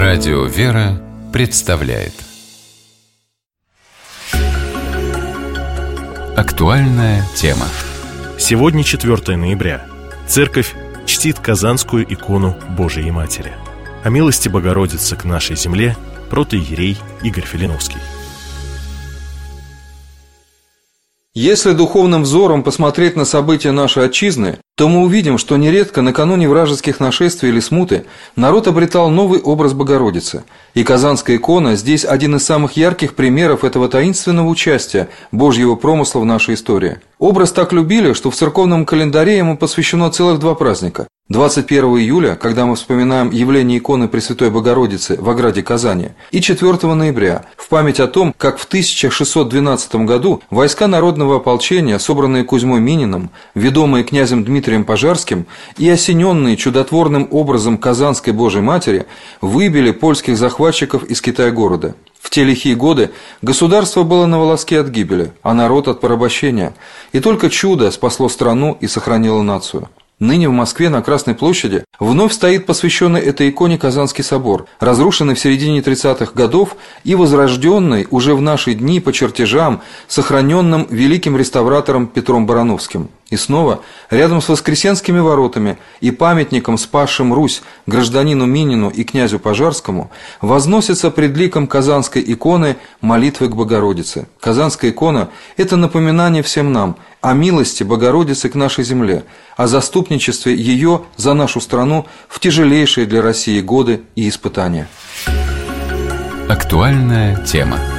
Радио «Вера» представляет актуальная тема. Сегодня 4 ноября. Церковь чтит Казанскую икону Божией Матери. О милости Богородицы к нашей земле протоиерей Игорь Филиновский. Если духовным взором посмотреть на события нашей отчизны, то мы увидим, что нередко накануне вражеских нашествий или смуты народ обретал новый образ Богородицы, и Казанская икона здесь один из самых ярких примеров этого таинственного участия Божьего промысла в нашей истории. Образ так любили, что в церковном календаре ему посвящено целых 2 праздника. 21 июля, когда мы вспоминаем явление иконы Пресвятой Богородицы в ограде Казани, и 4 ноября, в память о том, как в 1612 году войска народного ополчения, собранные Кузьмой Мининым, ведомые князем Дмитрием Пожарским и осененные чудотворным образом Казанской Божией Матери, выбили польских захватчиков из Китай-города. В те лихие годы государство было на волоске от гибели, а народ от порабощения, и только чудо спасло страну и сохранило нацию. Ныне в Москве на Красной площади вновь стоит посвященный этой иконе Казанский собор, разрушенный в середине 30-х годов и возрожденный уже в наши дни по чертежам, сохраненным великим реставратором Петром Барановским. И снова, рядом с Воскресенскими воротами и памятником спасшим Русь гражданину Минину и князю Пожарскому, возносится пред ликом Казанской иконы молитвы к Богородице. Казанская икона – это напоминание всем нам о милости Богородицы к нашей земле, о заступничестве ее за нашу страну в тяжелейшие для России годы и испытания. Актуальная тема.